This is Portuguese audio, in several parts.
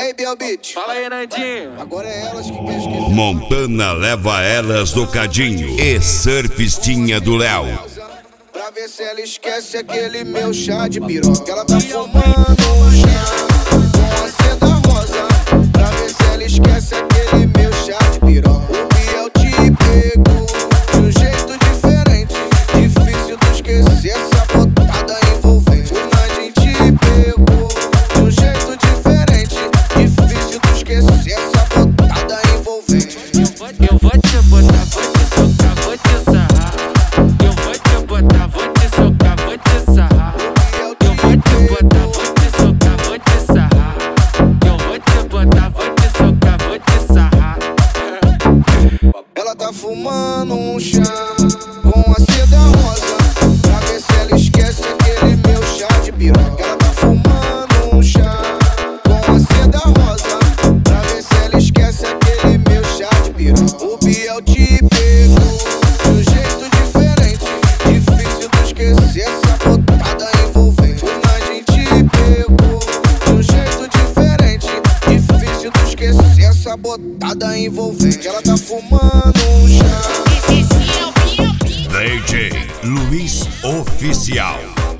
Ei, Belbit. Fala aí, Nandinho. Agora é elas que quer esquecer. Montana leva elas do Cadinho e surfistinha do Léo. Pra ver se ela esquece aquele meu chá de piroca. Ela tá fumando um chá com a seda rosa. Pra ver se ela esquece aquele meu chá de piroca. O Biel te pegou de um jeito diferente. Difícil tu esquecer essa botada envolvente. O Nandinho te pegou de um jeito diferente. Difícil tu esquecer essa botada envolvente. Eu vou te botar, vou te socar, vou te sarrar. Eu vou te botar, vou te socar, vou te sarrar. Eu vou te botar, vou te socar, vou te sarrar. Eu vou te botar, vou te socar, vou te sarrar. Ela tá fumando um chá com a seda rosa. Pra ver se ela esquece aquele meu chá de piroca. Ela tá fumando um chá com a seda rosa. Pra ver se ela esquece aquele meu chá de piroca. O Biel te pegou de um jeito diferente. Difícil tu esquecer essa botada envolvente. O Nandinho te pegou de um jeito diferente. Difícil tu esquecer essa botada envolvente. Ela tá fumando um chá. DJ Luiz Oficial.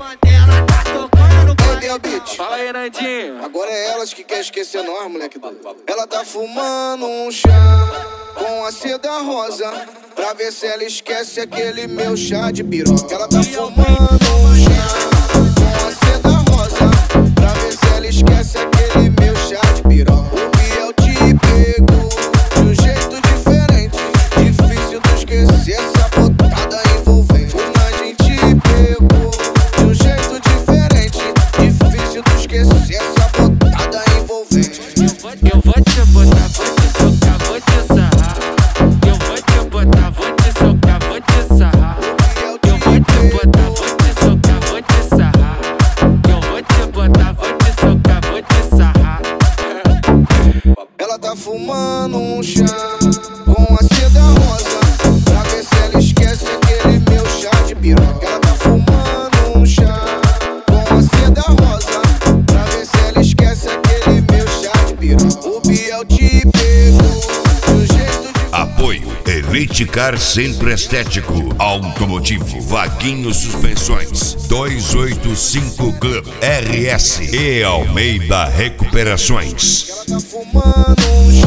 Ei, Belbit. Fala aí, Nandinho. Agora é elas que quer esquecer nós, moleque doido. Ela tá fumando um chá com a seda rosa. Pra ver se ela esquece aquele meu chá de piroca. Ela tá fumando um chá com a seda rosa. Pra ver se ela esquece aquele meu chá de piroca. O Biel te pegou de um jeito diferente. Difícil tu esquecer essa botada envolvente. O Nandinho te pegou de um jeito diferente. Difícil tu esquecer essa botada envolvente. Eu vou te botar, vou te socar, vou te sarrar. Eu vou te botar, vou te socar, vou te sarrar. Eu vou te botar, vou te socar, vou te sarrar. Eu vou te botar, vou te socar, vou te sarrar. Ela tá fumando um chá com a seda rosa. Pra ver se ela esquece aquele meu chá de piroca. Ela tá fumando um chá com a seda rosa. Pra ver se ela esquece aquele meu chá de piroca. O Biel te pegou de um jeito de... Apoio Elite Car Centro Estético Automotivo Vaguinho Suspensões 285 Club RS e Almeida Recuperações. Ela tá fumando um chá